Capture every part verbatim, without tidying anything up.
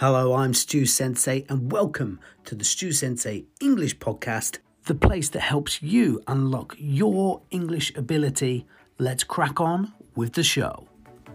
Hello, I'm Stu Sensei, and welcome to the Stu Sensei English Podcast, the place that helps you unlock your English ability. Let's crack on with the show.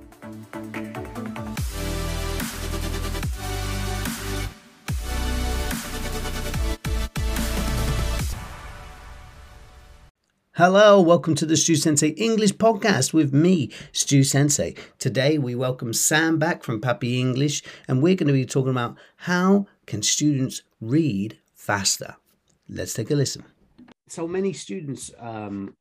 Hello, welcome to the Stu Sensei English Podcast with me, Stu Sensei. Today we welcome Sam back from Pappy English, and we're going to be talking about how can students read faster. Let's take a listen. So many students, um,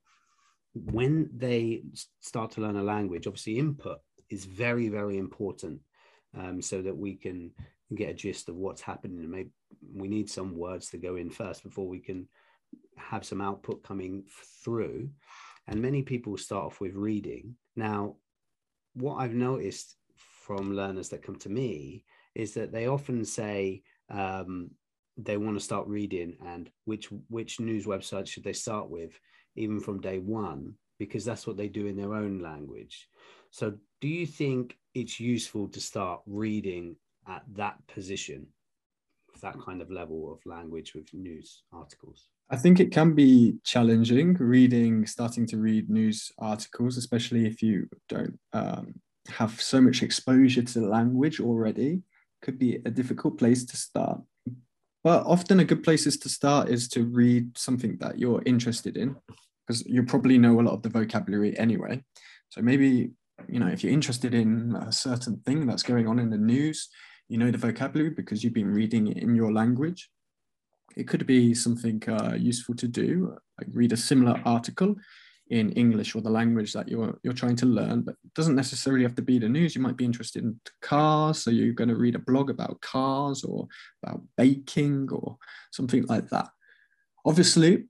when they start to learn a language, obviously input is very, very important, um, so that we can get a gist of what's happening. And maybe we need some words to go in first before we can have some output coming through. And many people start off with reading. Now, what I've noticed from learners that come to me is that they often say um, they want to start reading, and which which news website should they start with, even from day one, because that's what they do in their own language. So do you think it's useful to start reading at that position, that kind of level of language with news articles? I think it can be challenging reading, starting to read news articles, especially if you don't um, have so much exposure to the language already. Could be a difficult place to start. But often a good place is to start is to read something that you're interested in, because you probably know a lot of the vocabulary anyway. So maybe, you know, if you're interested in a certain thing that's going on in the news, you know the vocabulary because you've been reading it in your language. It could be something uh, useful to do, like read a similar article in English or the language that you're you're trying to learn, but it doesn't necessarily have to be the news. You might be interested in cars, so you're going to read a blog about cars or about baking or something like that. Obviously,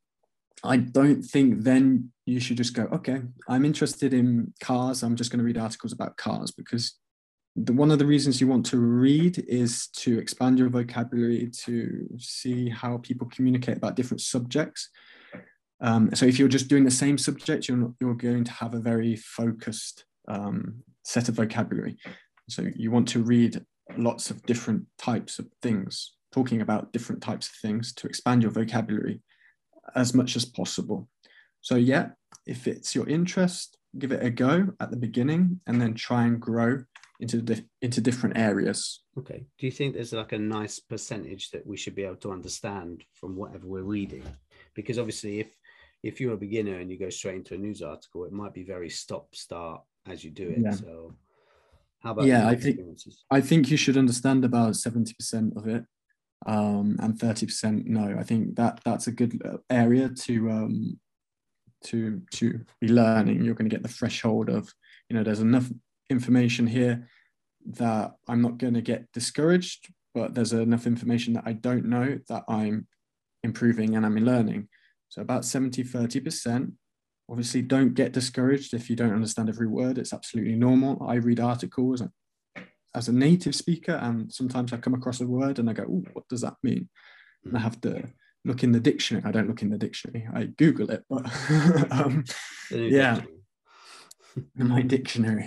I don't think then you should just go, okay, I'm interested in cars, I'm just going to read articles about cars, because The, one of the reasons you want to read is to expand your vocabulary, to see how people communicate about different subjects. Um, so if you're just doing the same subject, you're, not, you're going to have a very focused um, set of vocabulary. So you want to read lots of different types of things, talking about different types of things to expand your vocabulary as much as possible. So yeah, if it's your interest, give it a go at the beginning and then try and grow into di- into different areas. Okay. Do you think there's like a nice percentage that we should be able to understand from whatever we're reading? Because obviously if if you're a beginner and you go straight into a news article, it might be very stop start as you do it. Yeah. So how about yeah your I think experiences? I think you should understand about seventy percent of it, um and thirty percent no. I think that that's a good area to um to to be learning. You're going to get the threshold of, you know, there's enough information here that I'm not going to get discouraged, but there's enough information that I don't know that I'm improving and I'm learning. So about seventy, thirty percent. Obviously, don't get discouraged if you don't understand every word. It's absolutely normal. I read articles as a native speaker, and sometimes I come across a word and I go, "Ooh, what does that mean?" And I have to look in the dictionary. I don't look in the dictionary. I Google it, but um, yeah. In my dictionary.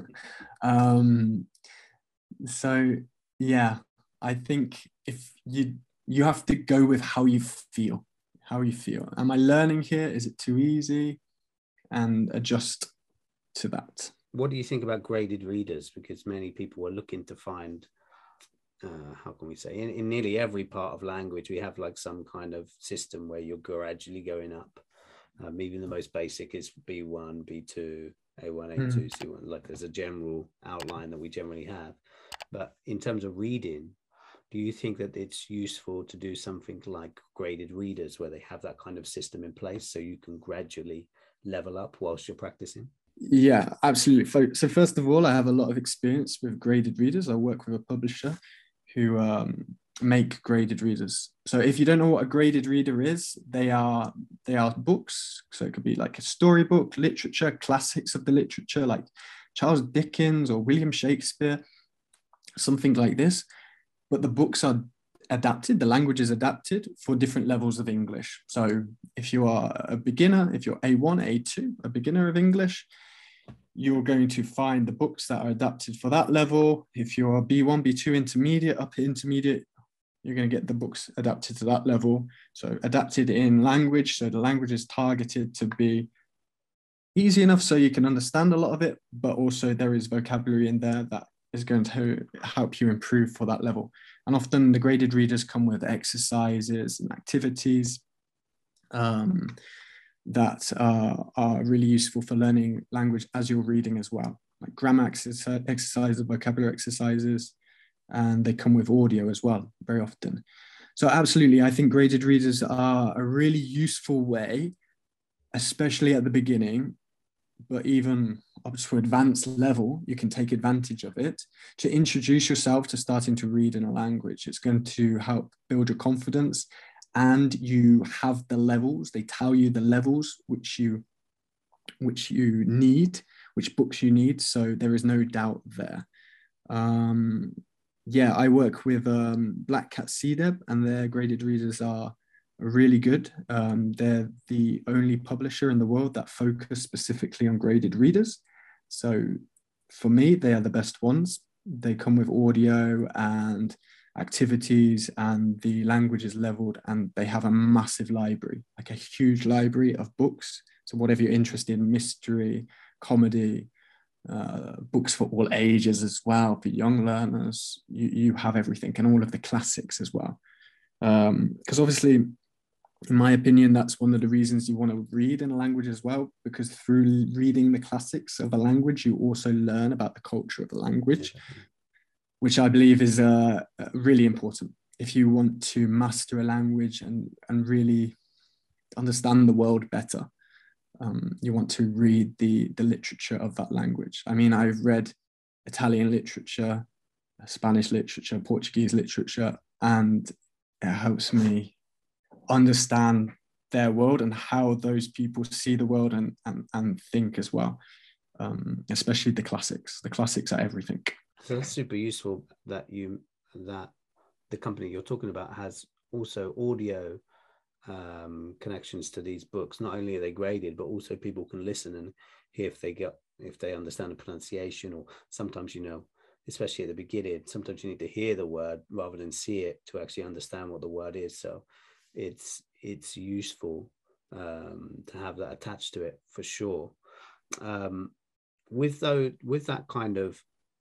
um, so yeah, I think if you you have to go with how you feel. How you feel. Am I learning here? Is it too easy? And adjust to that. What do you think about graded readers? Because many people are looking to find, uh, how can we say, in, in nearly every part of language, we have like some kind of system where you're gradually going up. Um, even the most basic is B one, B two, A one, A two, C one. Like there's a general outline that we generally have. But in terms of reading, do you think that it's useful to do something like graded readers where they have that kind of system in place so you can gradually level up whilst you're practicing? Yeah, absolutely. So first of all, I have a lot of experience with graded readers. I work with a publisher who um, make graded readers. So if you don't know what a graded reader is, they are they are books. So it could be like a storybook, literature, classics of the literature, like Charles Dickens or William Shakespeare, something like this. But the books are adapted, the language is adapted for different levels of English. So if you are a beginner, if you're A one, A two, a beginner of English, you're going to find the books that are adapted for that level. If you're a B one, B two intermediate, upper intermediate, you're going to get the books adapted to that level. So adapted in language. So the language is targeted to be easy enough so you can understand a lot of it, but also there is vocabulary in there that is going to help you improve for that level. And often the graded readers come with exercises and activities um, that uh, are really useful for learning language as you're reading as well, like grammar exercises, vocabulary exercises, and they come with audio as well, very often. So absolutely, I think graded readers are a really useful way, especially at the beginning, but even up to advanced level, you can take advantage of it to introduce yourself to starting to read in a language. It's going to help build your confidence, and you have the levels. They tell you the levels which you, which you need, which books you need. So there is no doubt there. Um, yeah, I work with um, Black Cat C D E B, and their graded readers are really good. Um, they're the only publisher in the world that focus specifically on graded readers. So for me, they are the best ones. They come with audio and activities, and the language is leveled, and they have a massive library, like a huge library of books. So whatever you're interested in, mystery, comedy, uh, books for all ages as well, for young learners, you, you have everything, and all of the classics as well. Because um, obviously, in my opinion, that's one of the reasons you want to read in a language as well, because through reading the classics of a language, you also learn about the culture of the language, which I believe is uh, really important. If you want to master a language and, and really understand the world better, um, you want to read the, the literature of that language. I mean, I've read Italian literature, Spanish literature, Portuguese literature, and it helps me understand their world and how those people see the world and, and, and think as well, um, especially the classics. The classics are everything. So that's super useful that you that the company you're talking about has also audio um, connections to these books. Not only are they graded, but also people can listen and hear if they get if they understand the pronunciation, or sometimes, you know, especially at the beginning, sometimes you need to hear the word rather than see it to actually understand what the word is. So it's it's useful um, to have that attached to it for sure. Um, with though with that kind of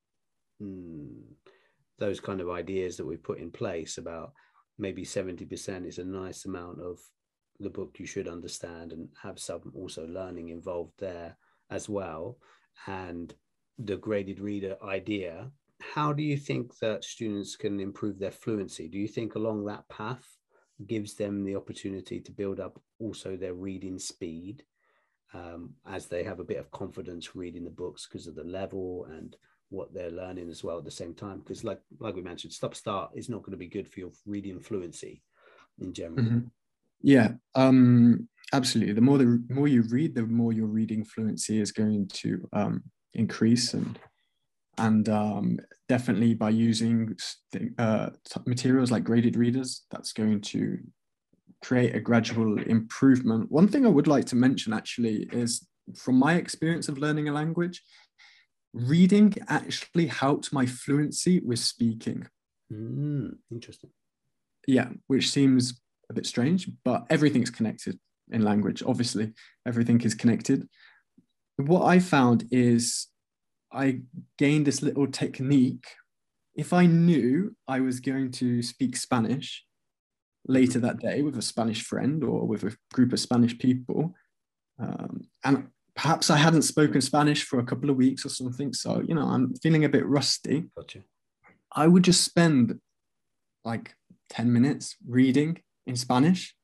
mm, those kind of ideas that we put in place about maybe seventy percent is a nice amount of the book you should understand and have some also learning involved there as well, and the graded reader idea, how do you think that students can improve their fluency? Do you think along that path gives them the opportunity to build up also their reading speed um, as they have a bit of confidence reading the books because of the level and what they're learning as well at the same time? Because like like we mentioned, stop start is not going to be good for your reading fluency in general. Mm-hmm. Yeah, um, absolutely. The more the more you read, the more your reading fluency is going to um, increase, and and um, definitely by using uh, materials like graded readers, that's going to create a gradual improvement. One thing I would like to mention actually is, from my experience of learning a language, reading actually helped my fluency with speaking. Mm, interesting. Yeah, which seems a bit strange, but everything's connected in language. Obviously, everything is connected. What I found is I gained this little technique. If I knew I was going to speak Spanish later that day with a Spanish friend or with a group of Spanish people, um, and perhaps I hadn't spoken Spanish for a couple of weeks or something, so, you know, I'm feeling a bit rusty. Gotcha. I would just spend like ten minutes reading in Spanish,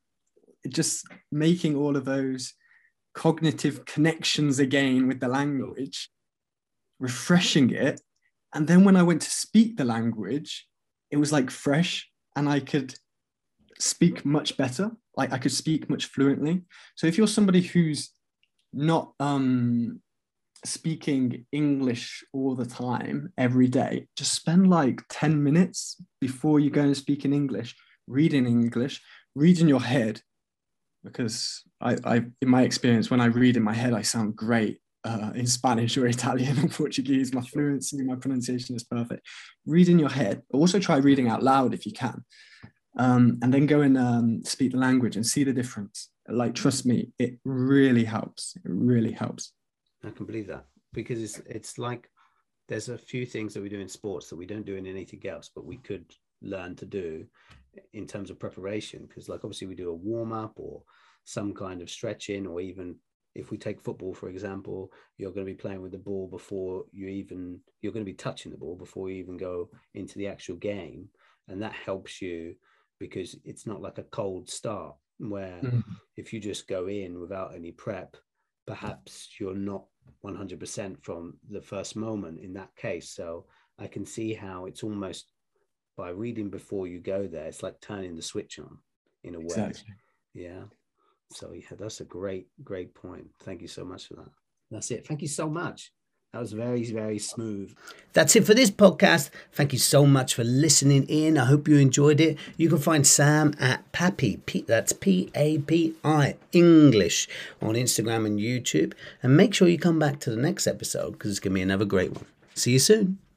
just making all of those cognitive connections again with the language, refreshing it. And then when I went to speak the language, it was like fresh, and I could speak much better. Like I could speak much fluently. So if you're somebody who's not um, speaking English all the time, every day, just spend like ten minutes before you go and speak in English, read in English, read in your head. Because I, I, in my experience, when I read in my head, I sound great. uh, in Spanish or Italian or Portuguese. My fluency, my pronunciation is perfect. Read in your head. Also try reading out loud if you can. Um, and then go and um, speak the language and see the difference. Like, trust me, it really helps. It really helps. I can believe that, because it's it's like there's a few things that we do in sports that we don't do in anything else, but we could learn to do in terms of preparation. Because like obviously we do a warm up or some kind of stretching, or even if we take football, for example, you're going to be playing with the ball before you even, you're going to be touching the ball before you even go into the actual game. And that helps you because it's not like a cold start where mm. if you just go in without any prep, perhaps you're not one hundred percent from the first moment in that case. So I can see how it's almost by reading before you go there, it's like turning the switch on in a way. Exactly. Yeah. So yeah, that's a great, great point. Thank you so much for that. That's it. Thank you so much. That was very, very smooth. That's it for this podcast. Thank you so much for listening in. I hope you enjoyed it. You can find Sam at Papi, P, that's P A P I, English, on Instagram and YouTube. And make sure you come back to the next episode because it's going to be another great one. See you soon.